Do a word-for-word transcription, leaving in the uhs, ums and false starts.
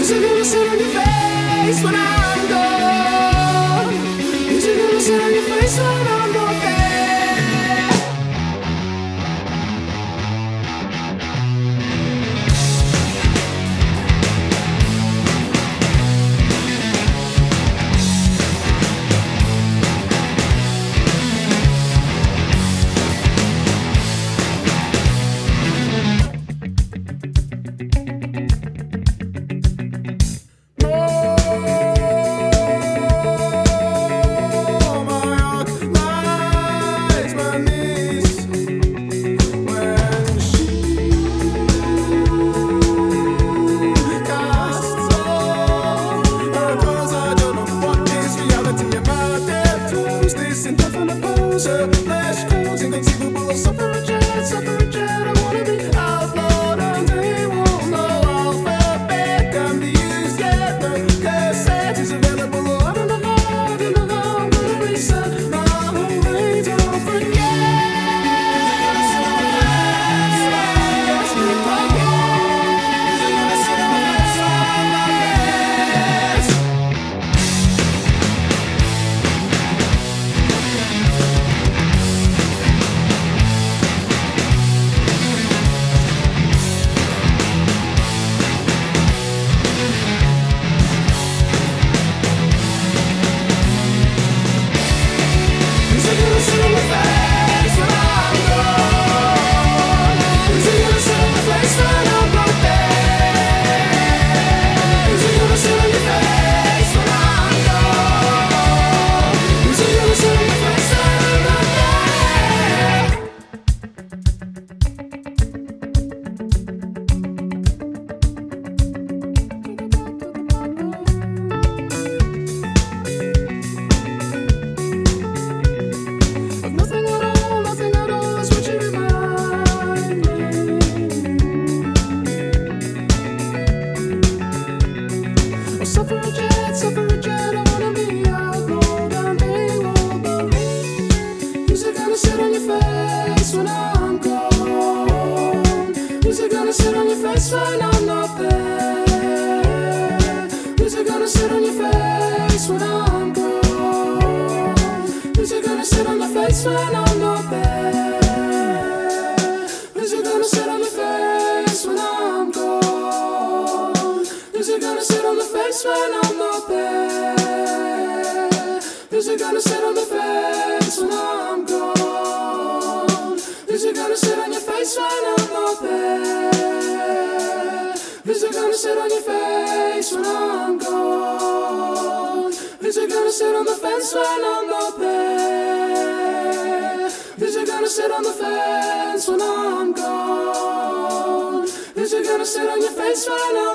Who's it gonna sit on your face when I'm gone? Who's it gonna sit on your face when I'm not there? Flash calls inconceivable of suffragette, suffragette. I wanna be outlawed and they won't know alphabet. I'm the use yet, the cassette is available. I don't know how, I don't know how I'm gonna reset my whole way. Don't forget. Suffragette, suffragette, I wanna be outlawed and they won't believe. Who's it gonna sit on your face when I'm gone? Who's it gonna sit on your face when I'm not there? Who's it gonna sit on your face when I'm gone? Who's it gonna sit on your face when I'm not there? Who's it gonna sit on your face when I'm gone? Who's it gonna sit on the face when I'm not there? Who's it gonna sit on the face when I'm gone? Who's it gonna sit on your face when I'm not there? Who's it gonna sit on your face when I'm gone? Who's it gonna sit on the fence when I'm not there? Who's it gonna sit on the fence when I'm gone? Who's it gonna sit on your face when I'm